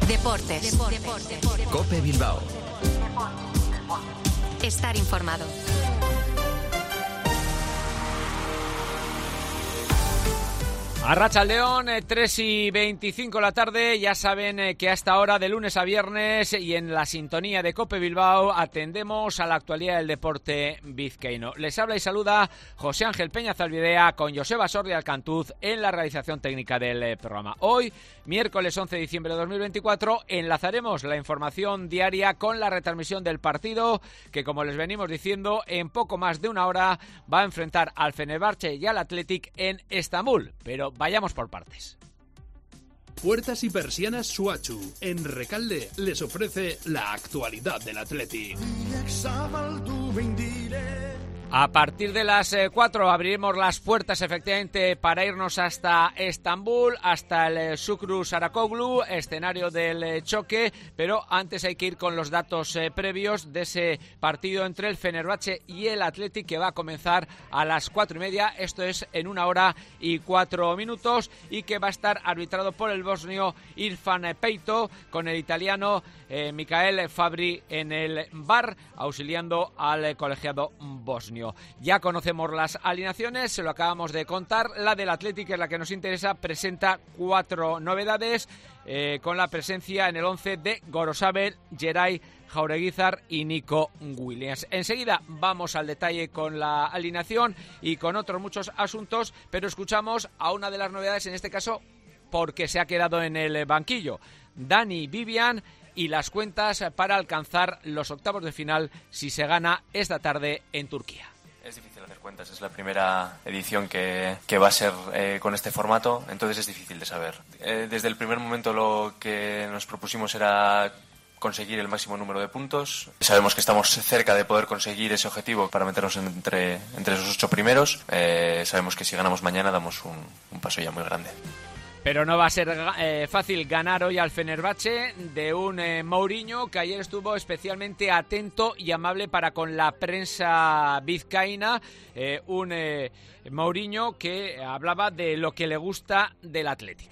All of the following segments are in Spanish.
Deportes. COPE Bilbao. Estar informado. Arratsaldeon, 3:25 la tarde. Ya saben que hasta ahora, de lunes a viernes, y en la sintonía de COPE Bilbao, atendemos a la actualidad del deporte vizcaíno. Les habla y saluda José Ángel Peña Zalbidea, con Joseba Sordi Alcantuz en la realización técnica del programa. Hoy, miércoles 11 de diciembre de 2024, enlazaremos la información diaria con la retransmisión del partido que, como les venimos diciendo, en poco más de una hora va a enfrentar al Fenerbahce y al Athletic en Estambul. Pero vayamos por partes. Puertas y persianas Suachu, en Recalde, les ofrece la actualidad del Athletic. A partir de las 4 abriremos las puertas, efectivamente, para irnos hasta Estambul, hasta el Şükrü Saracoğlu, escenario del choque, pero antes hay que ir con los datos previos de ese partido entre el Fenerbahce y el Athletic, que va a comenzar a las 4:30, esto es en 1 hora y 4 minutos, y que va a estar arbitrado por el bosnio Irfan Peito, con el italiano Mikael Fabri en el VAR, auxiliando al colegiado bosnio. Ya conocemos las alineaciones, se lo acabamos de contar. La del Athletic, que es la que nos interesa, presenta 4 novedades, con la presencia en el 11 de Gorosabel, Geray Jaureguizar y Nico Williams. Enseguida vamos al detalle con la alineación y con otros muchos asuntos, pero escuchamos a una de las novedades, en este caso porque se ha quedado en el banquillo, Dani Vivian, y las cuentas para alcanzar los octavos de final si se gana esta tarde en Turquía. Es difícil hacer cuentas, es la primera edición que va a ser con este formato, entonces es difícil de saber. Desde el primer momento lo que nos propusimos era conseguir el máximo número de puntos. Sabemos que estamos cerca de poder conseguir ese objetivo para meternos entre esos 8 primeros. Sabemos que si ganamos mañana damos un paso ya muy grande. Pero no va a ser fácil ganar hoy al Fenerbahce de un Mourinho que ayer estuvo especialmente atento y amable para con la prensa vizcaína. Un Mourinho que hablaba de lo que le gusta del Athletic.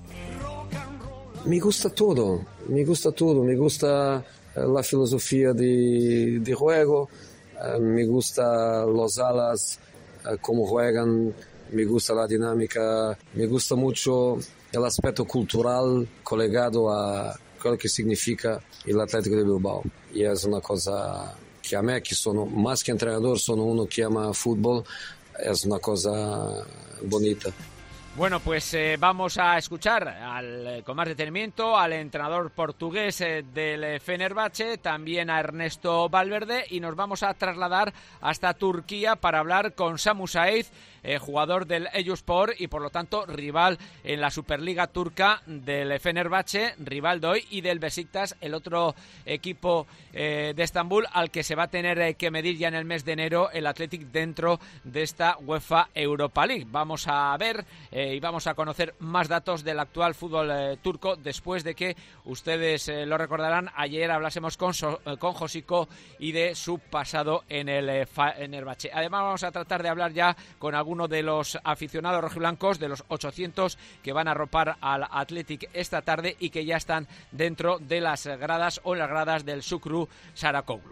Me gusta todo, me gusta la filosofía de juego, me gusta los alas, cómo juegan. Me gusta la dinámica, me gusta mucho el aspecto cultural colegado a lo que significa el Atlético de Bilbao. Y es una cosa que a mí, que soy más que entrenador, soy uno que ama fútbol, es una cosa bonita. Bueno, pues vamos a escuchar con más detenimiento al entrenador portugués del Fenerbahce, también a Ernesto Valverde, y nos vamos a trasladar hasta Turquía para hablar con Samu Saiz, jugador del Eyüpspor y por lo tanto rival en la Superliga turca del Fenerbahce, rival de hoy, y del Beşiktaş, el otro equipo de Estambul al que se va a tener que medir ya en el mes de enero el Athletic dentro de esta UEFA Europa League. Vamos a ver y vamos a conocer más datos del actual fútbol turco después de que, ustedes lo recordarán, ayer hablásemos con Josico y de su pasado en el Fenerbahce. Además vamos a tratar de hablar ya con alguno de los aficionados rojiblancos, de los 800 que van a arropar al Athletic esta tarde y que ya están dentro de las gradas o en las gradas del Şükrü Saracoğlu.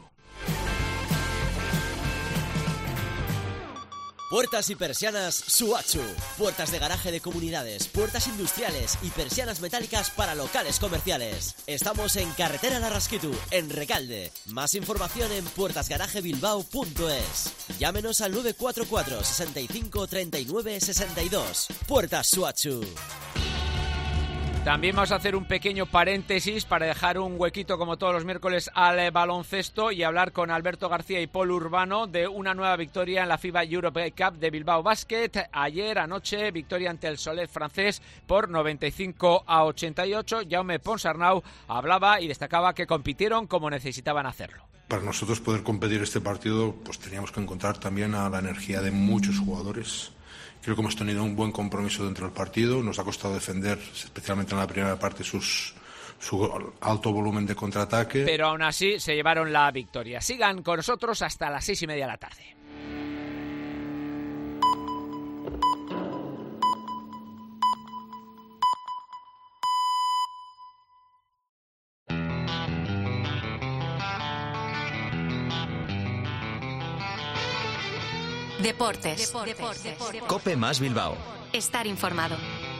Puertas y persianas Suachu. Puertas de garaje de comunidades, puertas industriales y persianas metálicas para locales comerciales. Estamos en Carretera Larraskitu, en Recalde. Más información en puertasgarajebilbao.es. Llámenos al 944 65 39 62. Puertas Suachu. También vamos a hacer un pequeño paréntesis para dejar un huequito, como todos los miércoles, al baloncesto y hablar con Alberto García y Paul Urbano de una nueva victoria en la FIBA Europe Cup de Bilbao Basket. Ayer, anoche, victoria ante el Solet francés por 95-88. Jaume Ponsarnau hablaba y destacaba que compitieron como necesitaban hacerlo. Para nosotros poder competir este partido, pues teníamos que encontrar también a la energía de muchos jugadores. Creo que hemos tenido un buen compromiso dentro del partido. Nos ha costado defender, especialmente en la primera parte, su alto volumen de contraataque. Pero aún así se llevaron la victoria. Sigan con nosotros hasta las 6:30 de la tarde. Deportes. COPE más Bilbao. Estar informado.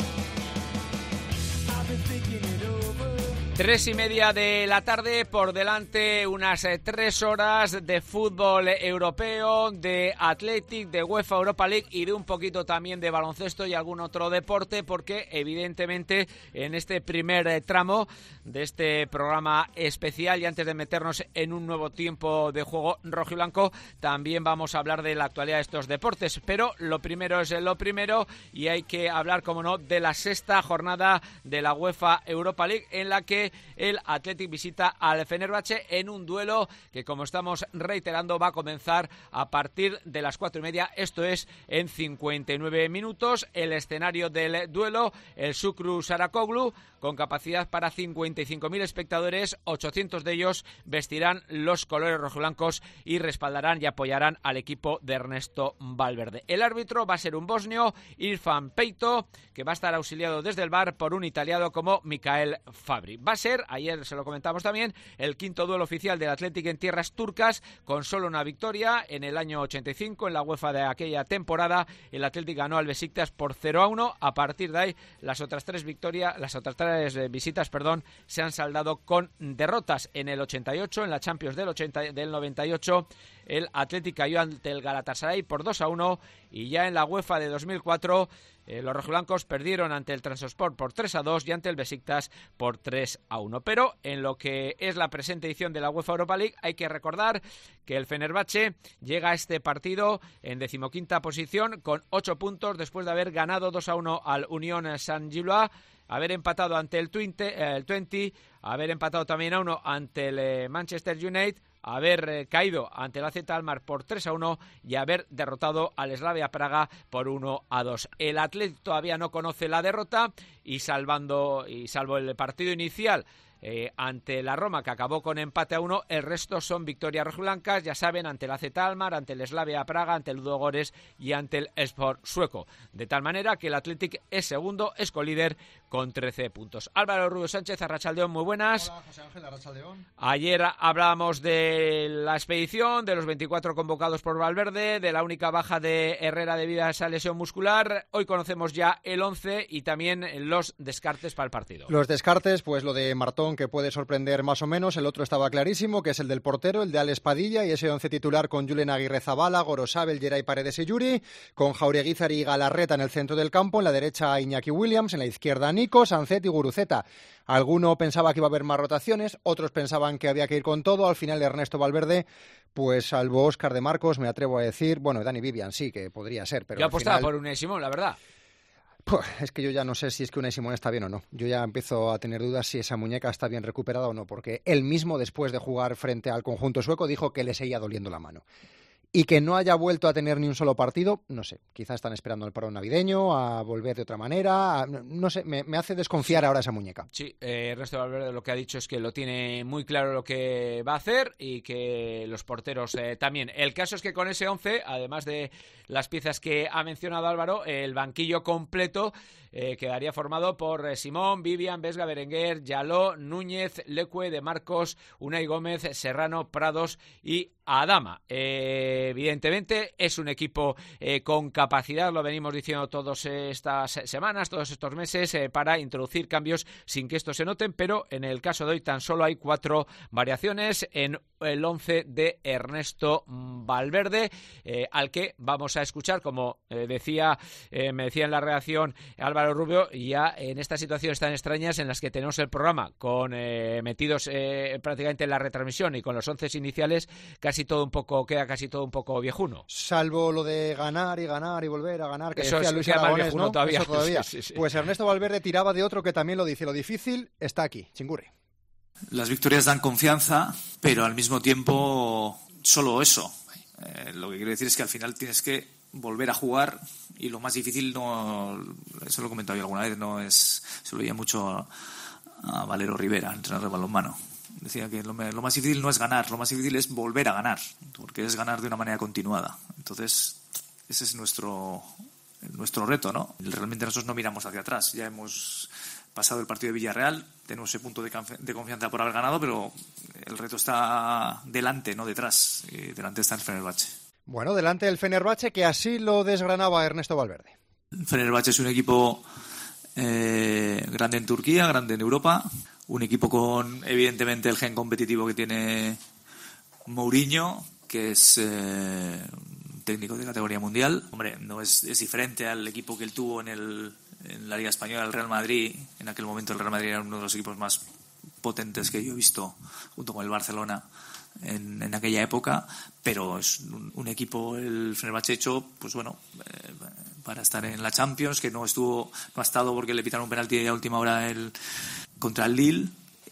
3:30 de la tarde, por delante unas 3 horas de fútbol europeo, de Athletic, de UEFA Europa League y de un poquito también de baloncesto y algún otro deporte, porque evidentemente en este primer tramo de este programa especial, y antes de meternos en un nuevo tiempo de juego rojiblanco, también vamos a hablar de la actualidad de estos deportes, pero lo primero es lo primero, y hay que hablar, como no, de la 6ª jornada de la UEFA Europa League, en la que el Athletic visita al Fenerbahce en un duelo que, como estamos reiterando, va a comenzar a partir de las 4:30, esto es en 59 minutos. El escenario del duelo, el Shukru Sarakoglu, con capacidad para 55.000 espectadores, 800 de ellos vestirán los colores rojiblancos y respaldarán y apoyarán al equipo de Ernesto Valverde. El árbitro va a ser un bosnio, Irfan Peito, que va a estar auxiliado desde el VAR por un italiano como Mikael Fabri. Va a ser, ayer se lo comentamos también, el 5º duelo oficial del Athletic en tierras turcas, con solo una victoria. En el año 85, en la UEFA de aquella temporada, el Athletic ganó al Besiktas por 0-1. A partir de ahí, las otras tres visitas, se han saldado con derrotas. En el 88, en la Champions del 98, el Athletic cayó ante el Galatasaray por 2-1, y ya en la UEFA de 2004 los rojiblancos perdieron ante el Trabzonspor por 3-2 y ante el Besiktas por 3-1. Pero en lo que es la presente edición de la UEFA Europa League, hay que recordar que el Fenerbahce llega a este partido en 15ª posición con 8 puntos, después de haber ganado 2-1 al Unión Saint-Gilloise, haber empatado ante el Twente, haber empatado también a 1 ante el Manchester United, haber caído ante el AZ Alkmaar por 3-1 y haber derrotado al Slavia Praga por 1-2. El Athletic todavía no conoce la derrota, y salvo el partido inicial ante la Roma, que acabó con empate a 1, el resto son victorias rojiblancas, ya saben, ante el AZ Alkmaar, ante el Slavia Praga, ante el Ludogorets y ante el Sport sueco. De tal manera que el Athletic es segundo, es colíder con 13 puntos. Álvaro Rubio Sánchez, arratsaldeón, muy buenas. Hola, José Ángel, arratsaldeón. Ayer hablábamos de la expedición, de los 24 convocados por Valverde, de la única baja de Herrera debido a esa lesión muscular. Hoy conocemos ya el 11 y también los descartes para el partido. Los descartes, pues lo de Martón, que puede sorprender más o menos. El otro estaba clarísimo, que es el del portero, el de Alex Padilla, y ese 11 titular con Julen Aguirrezabala, Gorosabel, Geray Paredes y Yuri, con Jaureguizar y Galarreta en el centro del campo, en la derecha Iñaki Williams, en la izquierda Nico, Sancet y Guruceta. Alguno pensaba que iba a haber más rotaciones, otros pensaban que había que ir con todo. Al final Ernesto Valverde, pues salvo Óscar de Marcos, me atrevo a decir, bueno, Dani Vivian sí, que podría ser, pero yo apostaba por Unai Simón, la verdad. Pues es que yo ya no sé si es que Unai Simón está bien o no. Yo ya empiezo a tener dudas si esa muñeca está bien recuperada o no, porque él mismo, después de jugar frente al conjunto sueco, dijo que le seguía doliendo la mano. Y que no haya vuelto a tener ni un solo partido, no sé. Quizás están esperando el parón navideño, a volver de otra manera. No sé, me hace desconfiar ahora esa muñeca. Sí, Ernesto Valverde lo que ha dicho es que lo tiene muy claro lo que va a hacer, y que los porteros también. El caso es que con ese 11, además de las piezas que ha mencionado Álvaro, el banquillo completo quedaría formado por Simón, Vivian, Vesga, Berenguer, Yaló, Núñez, Leque, De Marcos, Unai Gómez, Serrano, Prados y Adama. Evidentemente es un equipo con capacidad, lo venimos diciendo todas estas semanas, todos estos meses, para introducir cambios sin que estos se noten, pero en el caso de hoy tan solo hay 4 variaciones en el 11 de Ernesto Valverde, al que vamos a escuchar, como me decía en la redacción Álvaro Rubio, ya en estas situaciones tan extrañas en las que tenemos el programa con metidos prácticamente en la retransmisión y con los 11 iniciales, queda casi todo un poco viejuno. Salvo lo de ganar y volver a ganar, que eso decía es, Luis queda Aragonés, viejuno, ¿no? todavía. Eso todavía. Sí. Pues Ernesto Valverde tiraba de otro que también lo dice, lo difícil está aquí, Chingurri. Las victorias dan confianza, pero al mismo tiempo solo eso. Lo que quiero decir es que al final tienes que volver a jugar, y lo más difícil, no, eso lo he comentado yo alguna vez, no es, se lo oía mucho a Valero Rivera, entrenador de balonmano. Decía que lo más difícil no es ganar, lo más difícil es volver a ganar, porque es ganar de una manera continuada. Entonces, ese es nuestro reto, ¿no? Realmente nosotros no miramos hacia atrás, ya hemos pasado el partido de Villarreal, tenemos ese punto de confianza por haber ganado, pero el reto está delante, no detrás, y delante está el Fenerbahce. Bueno, delante del Fenerbahce, que así lo desgranaba Ernesto Valverde. El Fenerbahce es un equipo grande en Turquía, grande en Europa, un equipo con evidentemente el gen competitivo que tiene Mourinho, que es técnico de categoría mundial. Hombre, no es diferente al equipo que él tuvo en la Liga Española, el Real Madrid. En aquel momento el Real Madrid era uno de los equipos más potentes que yo he visto, junto con el Barcelona en aquella época, pero es un equipo, el Fenerbahce, hecho, pues bueno, para estar en la Champions, que no ha estado porque le pitaron un penalti a última hora contra el Lille.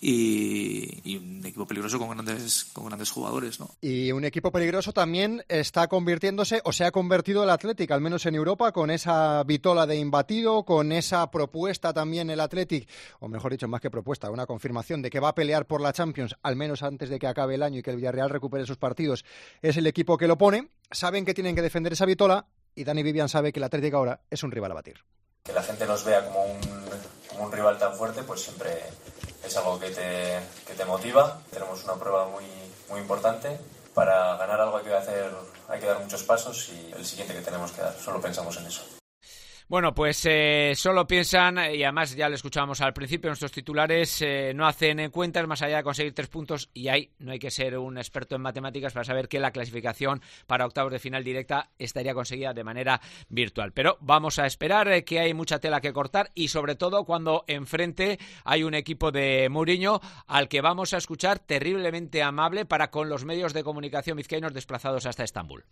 Y un equipo peligroso con grandes jugadores, ¿no? Y un equipo peligroso también está convirtiéndose, o se ha convertido el Athletic, al menos en Europa, con esa vitola de imbatido, con esa propuesta también el Athletic, o mejor dicho, más que propuesta, una confirmación de que va a pelear por la Champions, al menos antes de que acabe el año y que el Villarreal recupere sus partidos. Es el equipo que lo pone, saben que tienen que defender esa vitola, y Dani Vivian sabe que el Athletic ahora es un rival a batir. Que la gente nos vea como un rival tan fuerte, pues siempre es algo que te motiva. Tenemos una prueba muy, muy importante. Para ganar algo hay que dar muchos pasos, y el siguiente que tenemos que dar, solo pensamos en eso. Bueno, pues solo piensan, y además ya lo escuchábamos al principio, nuestros titulares no hacen cuentas más allá de conseguir 3 puntos, y ahí no hay que ser un experto en matemáticas para saber que la clasificación para octavos de final directa estaría conseguida de manera virtual. Pero vamos a esperar, que hay mucha tela que cortar, y sobre todo cuando enfrente hay un equipo de Mourinho al que vamos a escuchar terriblemente amable para con los medios de comunicación vizcaínos desplazados hasta Estambul.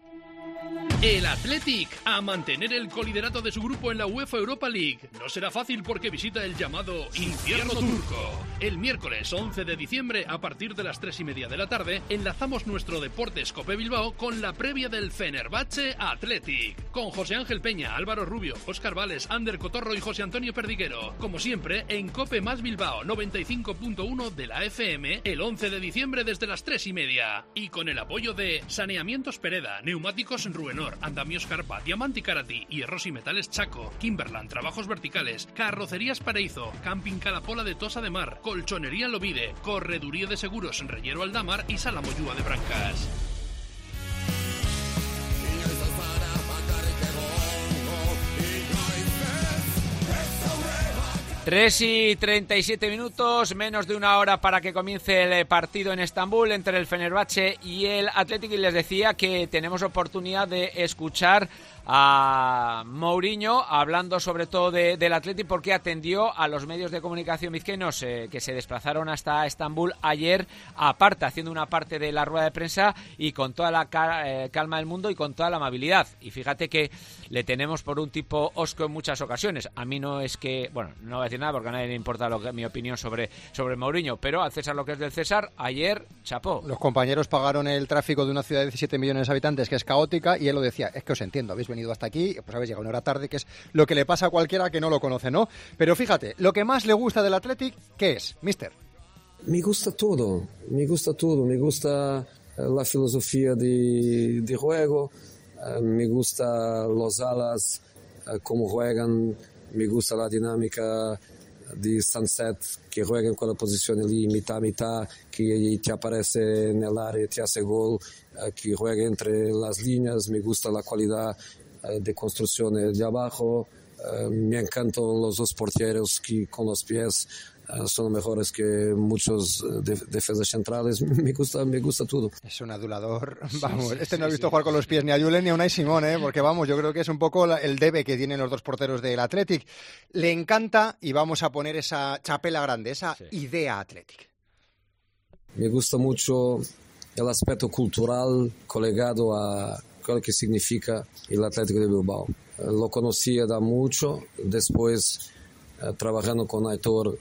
El Athletic a mantener el coliderato de su grupo en la UEFA Europa League. No será fácil porque visita el llamado Infierno Turco. El miércoles 11 de diciembre, a partir de las 3:30 de la tarde, enlazamos nuestro Deportes Cope Bilbao con la previa del Fenerbahce Athletic. Con José Ángel Peña, Álvaro Rubio, Óscar Vales, Ander Cotorro y José Antonio Perdiguero. Como siempre, en Cope más Bilbao 95.1 de la FM, el 11 de diciembre desde las 3:30. Y con el apoyo de Saneamientos Pereda, Neumáticos Ruenor, Andamios Carpa, Diamante Karati, Hierros y Metales Chaco, Kimberland Trabajos Verticales, Carrocerías Paraíso, Camping Calapola de Tosa de Mar, Colchonería Lovide, Correduría de Seguros Reyero Aldamar y Sala Moyúa de Brancas. Tres y 37 minutos, menos de una hora para que comience el partido en Estambul entre el Fenerbahce y el Athletic, y les decía que tenemos oportunidad de escuchar a Mourinho hablando sobre todo del Athletic, porque atendió a los medios de comunicación vizcaínos que se desplazaron hasta Estambul ayer, aparte, haciendo una parte de la rueda de prensa, y con toda la calma del mundo y con toda la amabilidad. Y fíjate que le tenemos por un tipo hosco en muchas ocasiones. A mí no es que, bueno, no voy a decir nada porque a nadie le importa mi opinión sobre Mourinho, pero al César lo que es del César, ayer chapó. Los compañeros pagaron el tráfico de una ciudad de 17 millones de habitantes que es caótica, y él lo decía, es que os entiendo, habéis venido hasta aquí, pues habéis llegado una hora tarde, que es lo que le pasa a cualquiera que no lo conoce, ¿no? Pero fíjate, lo que más le gusta del Athletic, ¿qué es, mister? Me gusta todo, me gusta la filosofía de juego, me gusta los alas, cómo juegan, me gusta la dinámica de Sunset, que juegan con la posición allí mitad a mitad, que te aparece en el área, te hace gol, que juega entre las líneas. Me gusta la cualidad de construcción de abajo. Me encantan los dos porteros que con los pies son mejores que muchos defensas centrales. Me gusta todo. Es un adulador, vamos, no he visto jugar con los pies ni a Julen ni a Unai Simón, porque vamos, yo creo que es un poco el debe que tienen los dos porteros del Athletic. Le encanta, y vamos a poner esa chapela grande, esa idea Athletic. Me gusta mucho el aspecto cultural colegado a lo que significa el Atlético de Bilbao. Lo conocía da mucho, después trabajando con Aitor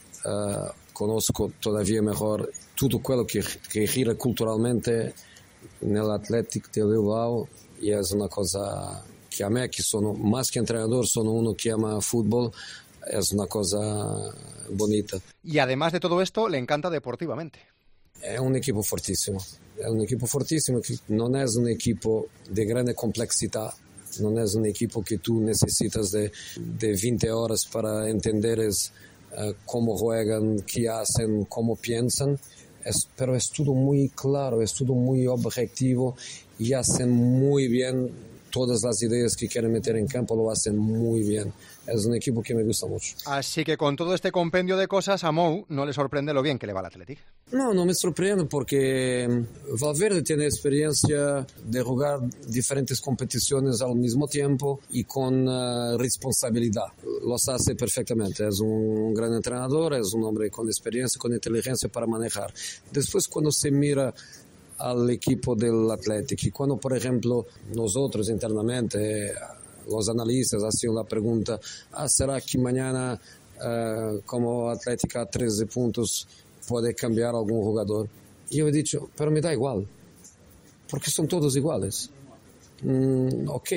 conozco todavía mejor todo lo que gira culturalmente en el Atlético de Bilbao, y es una cosa que a mí, que soy más que entrenador, soy uno que ama fútbol, es una cosa bonita. Y además de todo esto, le encanta deportivamente. Es un equipo fortísimo que no es un equipo de grande complejidad, no es un equipo que tú necesitas de 20 horas para entender cómo juegan, qué hacen, cómo piensan. pero es todo muy claro, es todo muy objetivo y hacen muy bien todas las ideas que quieren meter en campo, lo hacen muy bien. Es un equipo que me gusta mucho. Así que con todo este compendio de cosas, a Mou no le sorprende lo bien que le va al Athletic. No me sorprende porque Valverde tiene experiencia de jugar diferentes competiciones al mismo tiempo y con responsabilidad. Los hace perfectamente. Es un gran entrenador, es un hombre con experiencia, con inteligencia para manejar. Después, cuando se mira al equipo del Athletic y cuando, por ejemplo, nosotros internamente, los analistas hacían la pregunta, ¿será que mañana como Athletic a 13 puntos puede cambiar algún jugador? Y yo he dicho, pero me da igual, porque son todos iguales. Ok,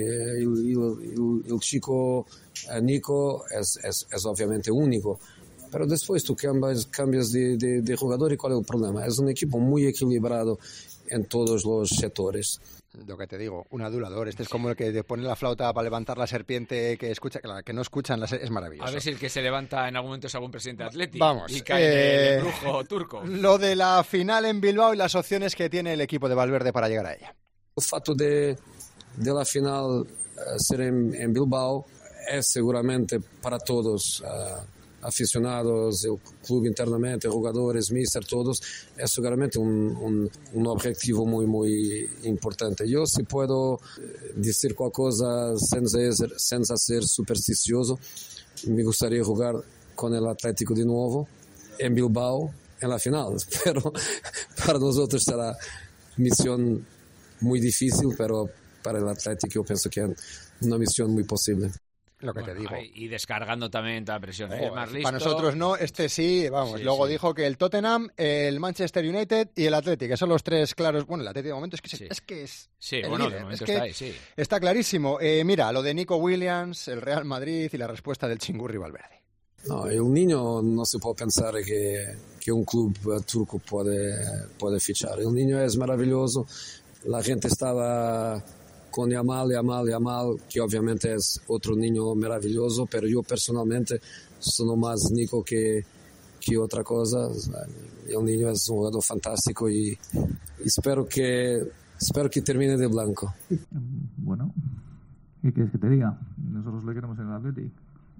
el chico Nico es obviamente único, pero después tú cambias de jugador y ¿cuál es el problema? Es un equipo muy equilibrado en todos los sectores. Lo que te digo, un adulador. Este es como el que te pone la flauta para levantar la serpiente que no escuchan, es maravilloso. A ver si el que se levanta en algún momento es algún presidente atlético. Vamos. Y cae el brujo turco. Lo de la final en Bilbao y las opciones que tiene el equipo de Valverde para llegar a ella. El fato de la final ser en Bilbao es seguramente para todos, aficionados, el club internamente, jugadores, míster, todos, es seguramente un objetivo muy, muy importante. Yo si puedo decir cualquier cosa sin ser supersticioso, me gustaría jugar con el Atlético de nuevo en Bilbao en la final, pero para nosotros será misión muy difícil, pero para el Atlético yo pienso que es una misión muy posible. Lo que te digo. Y descargando también toda presión. Más listo. Para nosotros no, sí, vamos. Sí, luego sí. Dijo que el Tottenham, el Manchester United y el Athletic, que son los tres claros. Bueno, el Athletic de momento es que es Sí, el bueno, líder. de momento Es que está ahí, sí. está clarísimo. Mira, lo de Nico Williams, el Real Madrid y la respuesta del Chingurri Valverde. No, el niño no se puede pensar que un club turco puede fichar. El niño es maravilloso. La gente estaba con Yamal, que obviamente es otro niño maravilloso, pero yo personalmente soy más Nico que otra cosa. El niño es un jugador fantástico y espero que termine de blanco. Bueno, ¿qué quieres que te diga? Nosotros le queremos en el Athletic.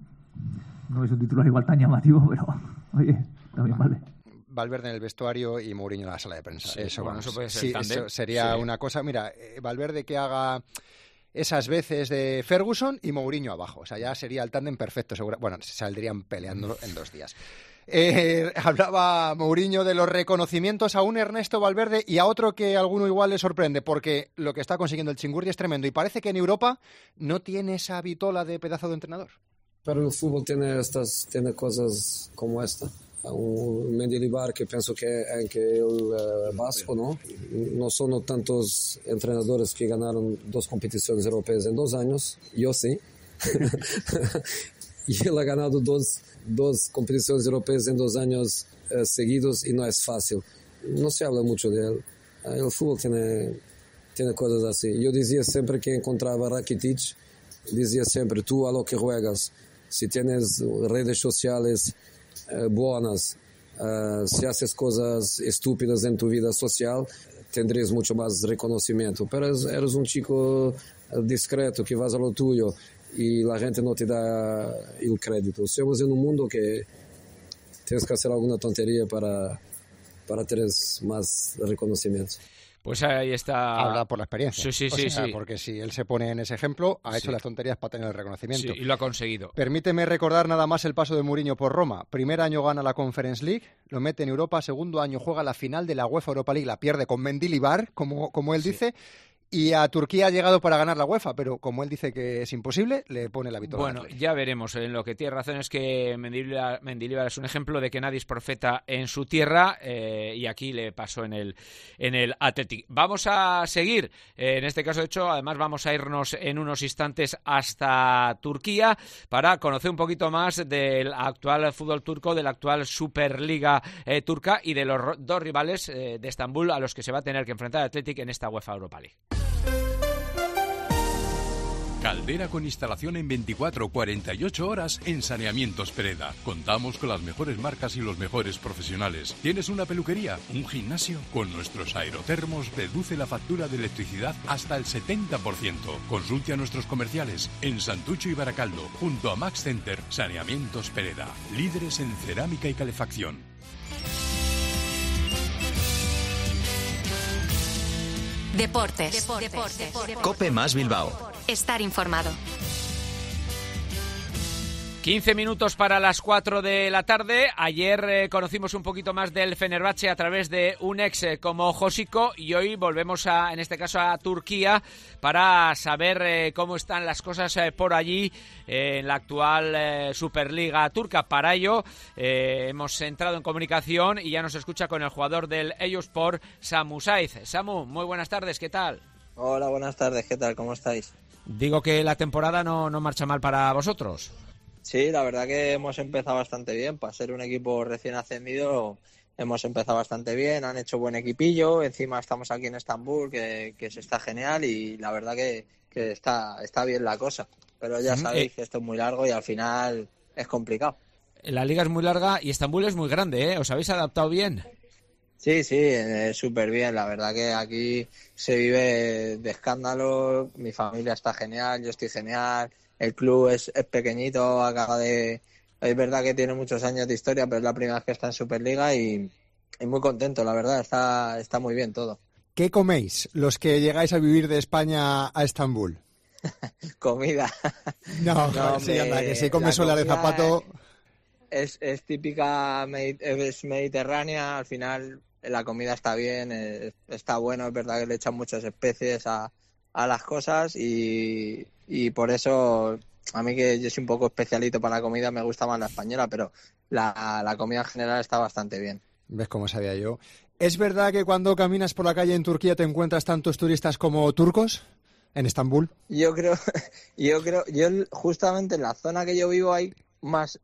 No es un titular igual tan llamativo, pero oye, también vale. Valverde en el vestuario y Mourinho en la sala de prensa. Sí, eso, bueno, eso puede ser sí, tándem. eso sería Sí. una cosa. Mira, Valverde que haga esas veces de Ferguson y Mourinho abajo. O sea, ya sería el tándem perfecto. Bueno, saldrían peleando en 2 días. Hablaba Mourinho de los reconocimientos a un Ernesto Valverde y a otro que a alguno igual le sorprende, porque lo que está consiguiendo el Chingurri es tremendo y parece que en Europa no tiene esa vitola de pedazo de entrenador. Pero el fútbol tiene cosas como esta. Un Mendilibar que pienso que el vasco, ¿no? No son tantos entrenadores que ganaron 2 competiciones europeas en 2 años. Yo sí. Y él ha ganado dos competiciones europeas en 2 años seguidos y no es fácil. No se habla mucho de él. El fútbol tiene cosas así. Yo decía siempre que encontraba Rakitic, decía siempre, tú a lo que juegas, si tienes redes sociales buenas, si haces cosas estúpidas en tu vida social, tendrías mucho más reconocimiento. Pero eres un chico discreto que vas a lo tuyo y la gente no te da el crédito. Estamos en un mundo que tienes que hacer alguna tontería para tener más reconocimiento. Pues ahí está. Habla por la experiencia. Sí. Porque si él se pone en ese ejemplo, ha hecho las tonterías para tener el reconocimiento. Sí, y lo ha conseguido. Permíteme recordar nada más el paso de Mourinho por Roma. Primer año gana la Conference League, lo mete en Europa. Segundo año juega la final de la UEFA Europa League, la pierde con Mendilibar, como él dice. Y a Turquía ha llegado para ganar la UEFA, pero como él dice que es imposible, le pone la victoria. Bueno, ya veremos. En lo que tiene razón es que Mendilibar es un ejemplo de que nadie es profeta en su tierra y aquí le pasó en el Athletic. Vamos a seguir. En este caso, de hecho, además vamos a irnos en unos instantes hasta Turquía para conocer un poquito más del actual fútbol turco, de la actual Superliga turca y de los 2 rivales de Estambul a los que se va a tener que enfrentar el Athletic en esta UEFA Europa League. Caldera con instalación en 24 o 48 horas en Saneamientos Pereda. Contamos con las mejores marcas y los mejores profesionales. ¿Tienes una peluquería? ¿Un gimnasio? Con nuestros aerotermos reduce la factura de electricidad hasta el 70%. Consulte a nuestros comerciales en Santucho y Baracaldo, junto a Max Center. Saneamientos Pereda, líderes en cerámica y calefacción. Deportes. Cope más Bilbao. Estar informado. 15 minutos para las 4 de la tarde. Ayer conocimos un poquito más del Fenerbahce a través de un ex como Josico y hoy volvemos en este caso a Turquía para saber cómo están las cosas por allí en la actual Superliga turca. Para ello hemos entrado en comunicación y ya nos escucha con el jugador del Eyüpspor, Samu Saiz. Samu, muy buenas tardes, ¿qué tal? Hola, buenas tardes, ¿qué tal? ¿Cómo estáis? Digo que la temporada no marcha mal para vosotros. Sí, la verdad que hemos empezado bastante bien. Para ser un equipo recién ascendido, hemos empezado bastante bien. Han hecho buen equipillo. Encima estamos aquí en Estambul, que se está genial. Y la verdad que está bien la cosa. Pero ya sabéis que esto es muy largo y al final es complicado. La liga es muy larga y Estambul es muy grande, ¿eh? ¿Os habéis adaptado bien? Sí, súper bien. La verdad que aquí se vive de escándalo. Mi familia está genial, yo estoy genial. El club es pequeñito, es verdad que tiene muchos años de historia, pero es la primera vez que está en Superliga y muy contento, la verdad, está muy bien todo. ¿Qué coméis los que llegáis a vivir de España a Estambul? Comida. No, sí, anda, que si comes sola de zapato... Es típica, es mediterránea, al final la comida está bien, está bueno, es verdad que le echan muchas especies a las cosas y por eso a mí, que yo soy un poco especialito para la comida, me gusta más la española, pero la comida en general está bastante bien. ¿Ves cómo sabía yo? ¿Es verdad que cuando caminas por la calle en Turquía te encuentras tantos turistas como turcos en Estambul? Yo creo, justamente en la zona que yo vivo hay más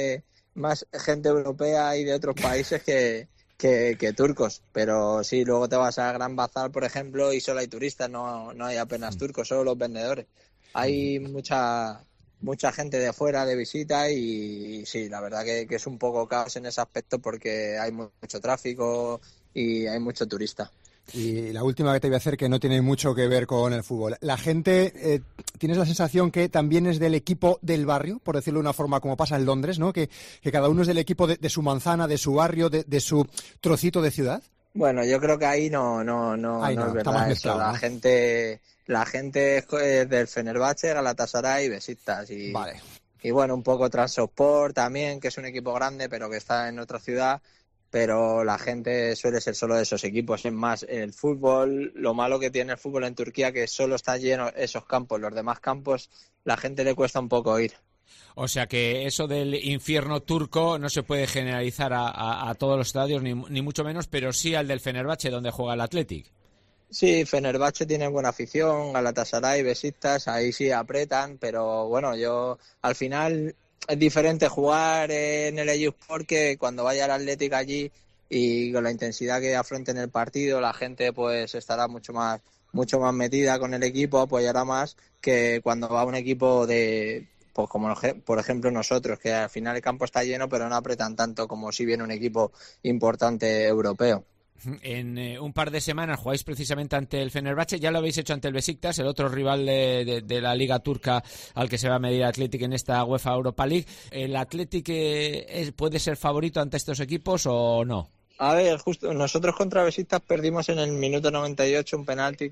gente europea y de otros países que turcos, pero sí, luego te vas a Gran Bazar, por ejemplo, y solo hay turistas, no hay apenas turcos, solo los vendedores. Hay mucha gente de fuera de visita y sí, la verdad que es un poco caos en ese aspecto porque hay mucho tráfico y hay mucho turista. Y la última que te voy a hacer, que no tiene mucho que ver con el fútbol. La gente, ¿tienes la sensación que también es del equipo del barrio, por decirlo de una forma como pasa en Londres, ¿no? Que cada uno es del equipo de su manzana, de su barrio, de su trocito de ciudad? Bueno, yo creo que ahí no es verdad eso. La gente es del Fenerbahce, Galatasaray y Besiktas. Vale. Y bueno, un poco Trabzonspor también, que es un equipo grande, pero que está en otra ciudad. Pero la gente suele ser solo de esos equipos. Es más, el fútbol, lo malo que tiene el fútbol en Turquía, que solo está lleno esos campos. Los demás campos, la gente le cuesta un poco ir. O sea que eso del infierno turco no se puede generalizar a todos los estadios, ni mucho menos, pero sí al del Fenerbahce, donde juega el Athletic. Sí, Fenerbahce tiene buena afición, Galatasaray, Besiktas, ahí sí apretan, pero bueno, yo al final... Es diferente jugar en el Eyüpspor que cuando vaya al Athletic allí y con la intensidad que afronten el partido, la gente pues estará mucho más metida con el equipo, apoyará más que cuando va un equipo pues como por ejemplo nosotros, que al final el campo está lleno pero no apretan tanto como si viene un equipo importante europeo. En un par de semanas jugáis precisamente ante el Fenerbahce, ya lo habéis hecho ante el Besiktas, el otro rival de la Liga Turca al que se va a medir Athletic en esta UEFA Europa League. ¿El Athletic puede ser favorito ante estos equipos o no? A ver, justo nosotros contra Besiktas perdimos en el minuto 98 un penalti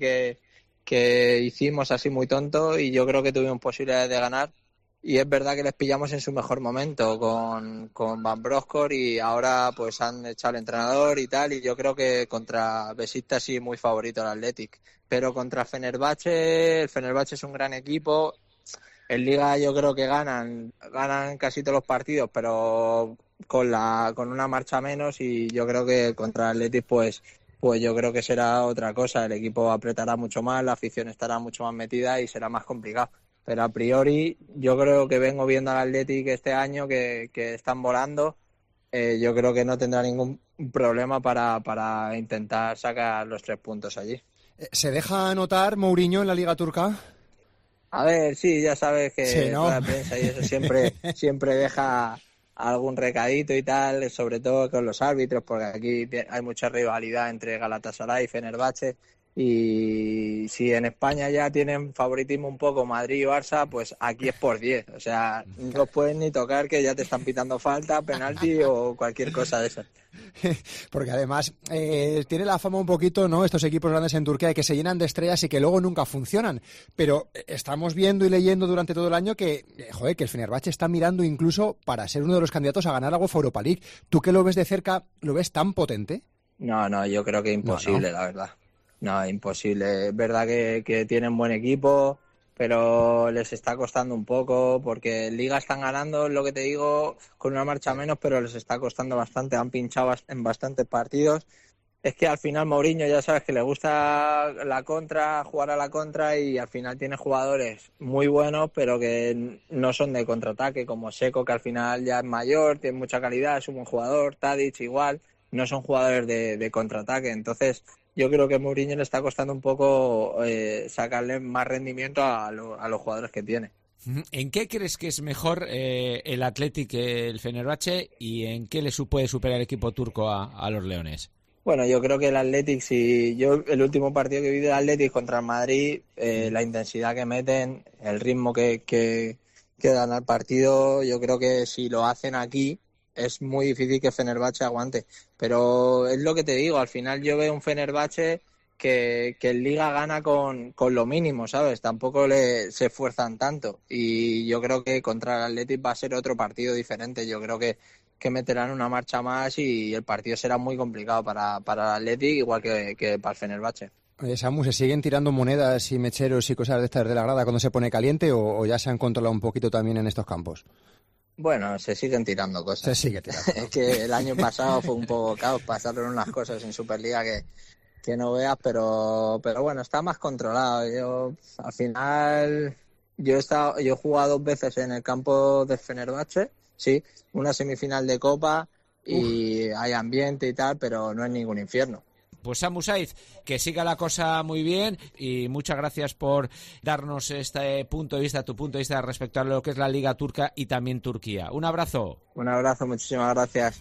que hicimos así muy tonto y yo creo que tuvimos posibilidades de ganar. Y es verdad que les pillamos en su mejor momento con Van Bronckhorst y ahora pues han echado al entrenador y tal, y yo creo que contra Besiktas sí muy favorito el Athletic, pero contra el Fenerbahce es un gran equipo. En Liga yo creo que ganan casi todos los partidos, pero con una marcha menos, y yo creo que contra el Athletic pues yo creo que será otra cosa, el equipo apretará mucho más, la afición estará mucho más metida y será más complicado. Pero a priori yo creo que vengo viendo al Athletic este año que están volando. Yo creo que no tendrá ningún problema para intentar sacar los 3 puntos allí. ¿Se deja anotar Mourinho en la Liga Turca? A ver, sí, ya sabes que sí, ¿no? la prensa y eso siempre deja algún recadito y tal, sobre todo con los árbitros, porque aquí hay mucha rivalidad entre Galatasaray y Fenerbahce. Y si en España ya tienen favoritismo un poco Madrid y Barça, pues aquí es por 10. O sea, no los pueden ni tocar, que ya te están pitando falta, penalti o cualquier cosa de eso. Porque además tiene la fama un poquito, ¿no?, estos equipos grandes en Turquía, que se llenan de estrellas y que luego nunca funcionan. Pero estamos viendo y leyendo durante todo el año que el Fenerbahce está mirando incluso para ser uno de los candidatos a ganar la UEFA Europa League. ¿Tú que lo ves de cerca, lo ves tan potente? No, yo creo que imposible, la verdad. No, imposible. Es verdad que tienen buen equipo, pero les está costando un poco, porque en Liga están ganando, lo que te digo, con una marcha menos, pero les está costando bastante. Han pinchado en bastantes partidos. Es que al final Mourinho, ya sabes que le gusta la contra, jugar a la contra, y al final tiene jugadores muy buenos, pero que no son de contraataque, como Seco, que al final ya es mayor, tiene mucha calidad, es un buen jugador, Tadic igual, no son jugadores de contraataque. Entonces yo creo que Mourinho le está costando un poco sacarle más rendimiento a los jugadores que tiene. ¿En qué crees que es mejor el Athletic que el Fenerbahce, y en qué le puede superar el equipo turco a los leones? Bueno, yo creo que el Athletic, el último partido que vi del Athletic contra el Madrid, la intensidad que meten, el ritmo que dan al partido, yo creo que si lo hacen aquí es muy difícil que Fenerbahce aguante. Pero es lo que te digo, al final yo veo un Fenerbahce que en Liga gana con lo mínimo, ¿sabes? Tampoco se esfuerzan tanto. Y yo creo que contra el Athletic va a ser otro partido diferente. Yo creo que meterán una marcha más y el partido será muy complicado para el Athletic, igual que para el Fenerbahce. Samu, ¿se siguen tirando monedas y mecheros y cosas de estas de la grada cuando se pone caliente, o ya se han controlado un poquito también en estos campos? Bueno, se siguen tirando cosas. Se sigue tirando. Es que el año pasado fue un poco caos, pasaron unas cosas en Superliga que no veas, pero bueno, está más controlado. Al final, yo he jugado 2 veces en el campo de Fenerbahce, sí, una semifinal de Copa, y hay ambiente y tal, pero no es ningún infierno. Pues Samu Saiz, que siga la cosa muy bien, y muchas gracias por darnos este punto de vista, tu punto de vista respecto a lo que es la Liga Turca y también Turquía. Un abrazo. Un abrazo, muchísimas gracias.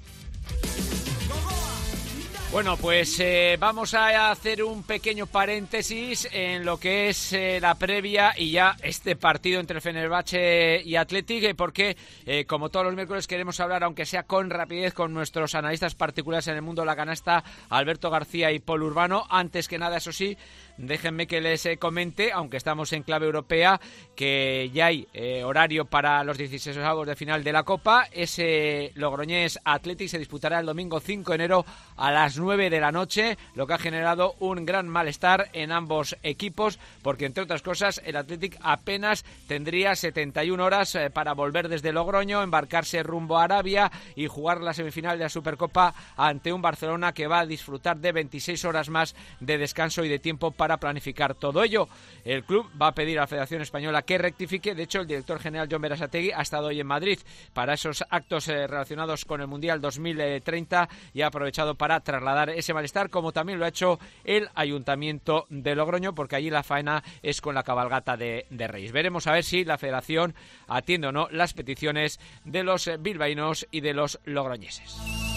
Bueno, pues vamos a hacer un pequeño paréntesis en lo que es la previa y ya este partido entre Fenerbahce y Athletic, porque como todos los miércoles queremos hablar, aunque sea con rapidez, con nuestros analistas particulares en el mundo de la canasta, Alberto García y Paul Urbano. Antes que nada, eso sí, déjenme que les comente, aunque estamos en clave europea, que ya hay horario para los 16avos de final de la Copa. Ese Logroñés Athletic se disputará el domingo 5 de enero a las 9 de la noche, lo que ha generado un gran malestar en ambos equipos, porque entre otras cosas el Athletic apenas tendría 71 horas para volver desde Logroño, embarcarse rumbo a Arabia y jugar la semifinal de la Supercopa ante un Barcelona que va a disfrutar de 26 horas más de descanso y de tiempo para planificar todo ello. El club va a pedir a la Federación Española que rectifique. De hecho, el director general Jon Berasategui ha estado hoy en Madrid para esos actos relacionados con el Mundial 2030 y ha aprovechado para trasladar ese malestar, como también lo ha hecho el Ayuntamiento de Logroño, porque allí la faena es con la cabalgata de Reyes. Veremos a ver si la Federación atiende o no las peticiones de los bilbaínos y de los logroñeses.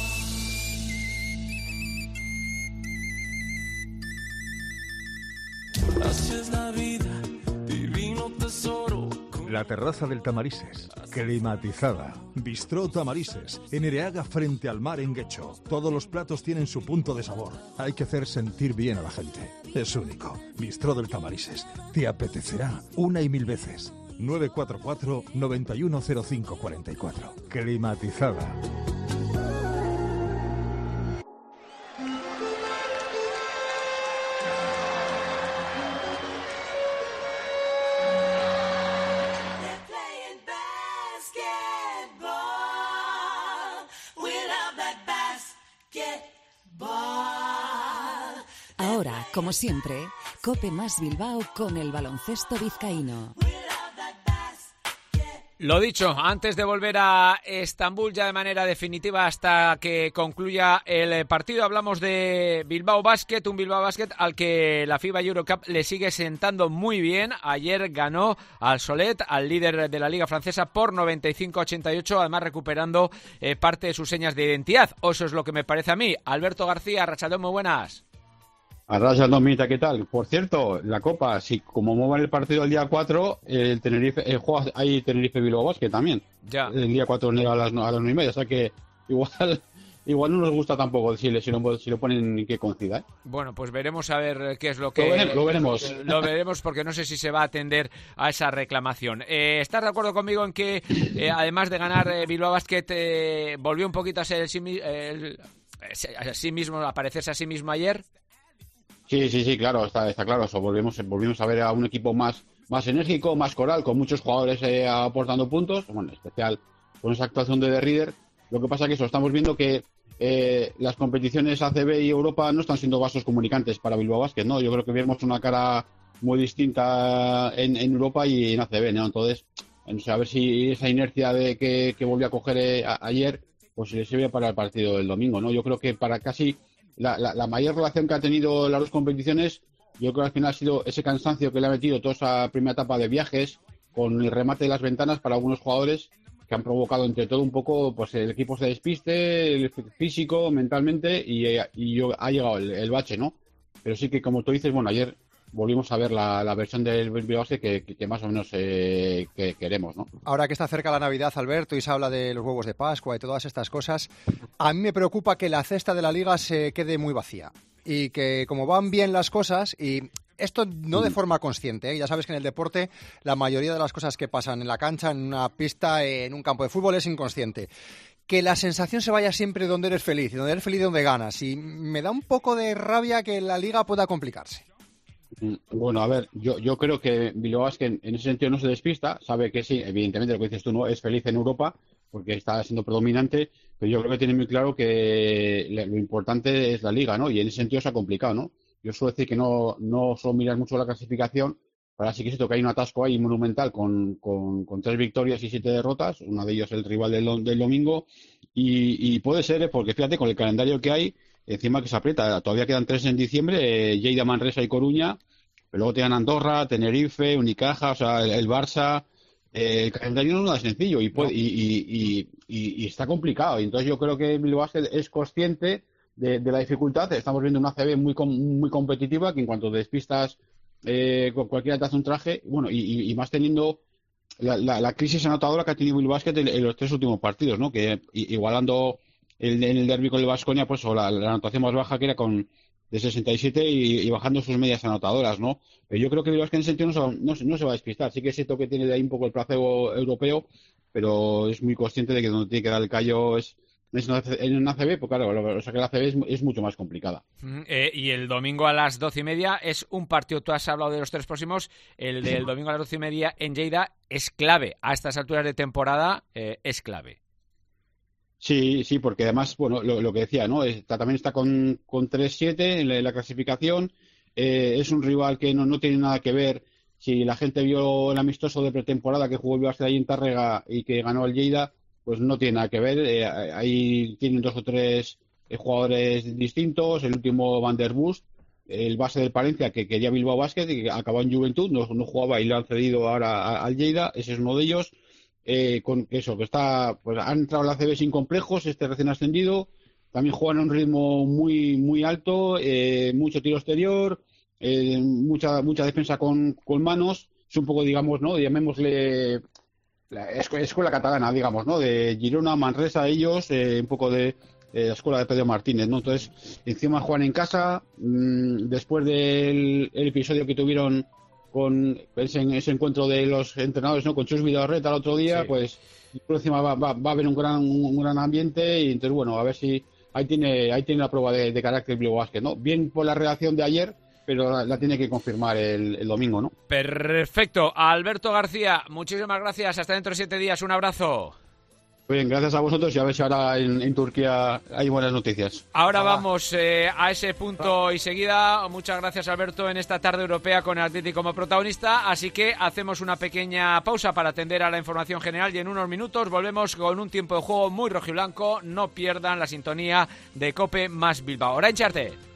La terraza del Tamarises, climatizada. Bistró Tamarises, en Ereaga frente al mar en Guecho. Todos los platos tienen su punto de sabor. Hay que hacer sentir bien a la gente. Es único. Bistró del Tamarises. Te apetecerá una y mil veces. 944 910544. Climatizada. Ahora, como siempre, COPE más Bilbao con el baloncesto vizcaíno. Lo dicho, antes de volver a Estambul ya de manera definitiva hasta que concluya el partido, hablamos de Bilbao Basket, un Bilbao Basket al que la FIBA Eurocup le sigue sentando muy bien. Ayer ganó al Solet, al líder de la Liga Francesa, por 95-88, además recuperando parte de sus señas de identidad. Eso es lo que me parece a mí. Alberto García, arratsaldeon, muy buenas. Arratsaldeon, Mita, ¿qué tal? Por cierto, la Copa, si como muevan el partido el día 4, el Tenerife juega ahí Tenerife-Bilbao Basket también. Ya. El día 4 de enero a las 9:30, o sea que igual no nos gusta tampoco si lo ponen que coincida, ¿eh? Bueno, pues veremos a ver qué es lo que... Lo veremos. Lo veremos porque no sé si se va a atender a esa reclamación. ¿Estás de acuerdo conmigo en que, además de ganar Bilbao Basket, volvió un poquito a ser parecerse a sí mismo ayer? Sí, claro, está claro eso. Volvimos a ver a un equipo más enérgico, más coral, con muchos jugadores aportando puntos, bueno, en especial con esa actuación de The Reader. Lo que pasa es que eso, estamos viendo que las competiciones ACB y Europa no están siendo vasos comunicantes para Bilbao Basket, ¿no? Yo creo que vemos una cara muy distinta en Europa y en ACB, ¿no? Entonces, no sé, a ver si esa inercia de que volvió a coger ayer, pues le sirve para el partido del domingo, ¿no? Yo creo que para casi la mayor relación que ha tenido las dos competiciones, yo creo que al final ha sido ese cansancio que le ha metido toda esa primera etapa de viajes, con el remate de las ventanas para algunos jugadores, que han provocado entre todo un poco, pues el equipo se despiste, el físico, mentalmente, y ha llegado el bache, ¿no? Pero sí que, como tú dices, bueno, ayer volvimos a ver la versión del Bilbao que más o menos que queremos, ¿no? Ahora que está cerca la Navidad, Alberto, y se habla de los huevos de Pascua y todas estas cosas, a mí me preocupa que la cesta de la Liga se quede muy vacía. Y que como van bien las cosas, y esto no de forma consciente, ¿eh? Ya sabes que en el deporte la mayoría de las cosas que pasan en la cancha, en una pista, en un campo de fútbol es inconsciente. Que la sensación se vaya siempre donde eres feliz, y donde eres feliz donde ganas. Y me da un poco de rabia que la Liga pueda complicarse. Bueno, a ver, yo creo que Bilbao Basket en ese sentido no se despista, sabe que sí, evidentemente lo que dices tú, no es feliz en Europa porque está siendo predominante, pero yo creo que tiene muy claro que lo importante es la Liga, ¿no? Y en ese sentido se ha complicado, ¿no? Yo suelo decir que no suelo mirar mucho la clasificación, pero sí que siento que hay un atasco ahí monumental con 3 victorias y 7 derrotas, una de ellas el rival del domingo, y puede ser, porque fíjate, con el calendario que hay, encima que se aprieta, todavía quedan 3 en diciembre, Lleida, Manresa y Coruña, pero luego te dan Andorra, Tenerife, Unicaja, o sea, el Barça. El calendario no es nada sencillo y está complicado. Y entonces yo creo que Bilbao Basket es consciente de la dificultad. Estamos viendo una ACB muy competitiva, que en cuanto despistas cualquiera te hace un traje. Bueno, y más teniendo la crisis anotadora que ha tenido Bilbao Basket en los 3 últimos partidos, ¿no? Que igualando en el derbi con el Baskonia, pues la anotación más baja que era de 67 y bajando sus medias anotadoras, ¿no? Pero yo creo que Bilbao Basket en ese sentido no se va a despistar. Sí que es cierto que tiene de ahí un poco el placebo europeo, pero es muy consciente de que donde tiene que dar el callo es en una ACB, pues claro, o sea que la ACB es mucho más complicada. Y el domingo a las 12:30 es un partido, tú has hablado de los 3 próximos, el del domingo a las 12:30 en Lleida es clave, a estas alturas de temporada es clave. Sí, porque además, bueno, lo que decía, ¿no? También está con 3-7 en la clasificación. Es un rival que no tiene nada que ver. Si la gente vio el amistoso de pretemporada que jugó el Barça ahí en Tárrega y que ganó el Lleida, pues no tiene nada que ver. Ahí tienen 2 o 3 jugadores distintos. El último Van der Bust, el base del Palencia, que quería Bilbao Basket y que acabó en Juventud, no jugaba y le han cedido ahora al Lleida. Ese es uno de ellos. Con eso, que está, pues han entrado en la CB sin complejos, recién ascendido, también juegan a un ritmo muy, muy alto, mucho tiro exterior, mucha defensa con manos, es un poco, digamos, ¿no? Llamémosle la escuela catalana, digamos, ¿no? De Girona, Manresa, ellos, un poco de la escuela de Pedro Martínez, ¿no? Entonces, encima juegan en casa, después del episodio que tuvieron con ese encuentro de los entrenadores, ¿no? Con Chus Vidorreta el otro día, sí. Pues por encima va a haber un gran ambiente y entonces, bueno, a ver si ahí tiene la prueba de carácter Bilbao Basket, ¿no? Bien por la reacción de ayer, pero la tiene que confirmar el domingo, ¿no? Perfecto. Alberto García, muchísimas gracias. Hasta dentro de 7 días. Un abrazo. Muy bien, gracias a vosotros y a ver si ahora en Turquía hay buenas noticias. Ahora vamos a ese punto y seguida. Muchas gracias, Alberto, en esta tarde europea con el Atlético como protagonista. Así que hacemos una pequeña pausa para atender a la información general y en unos minutos volvemos con un tiempo de juego muy rojiblanco. No pierdan la sintonía de COPE más Bilbao. Orain arte.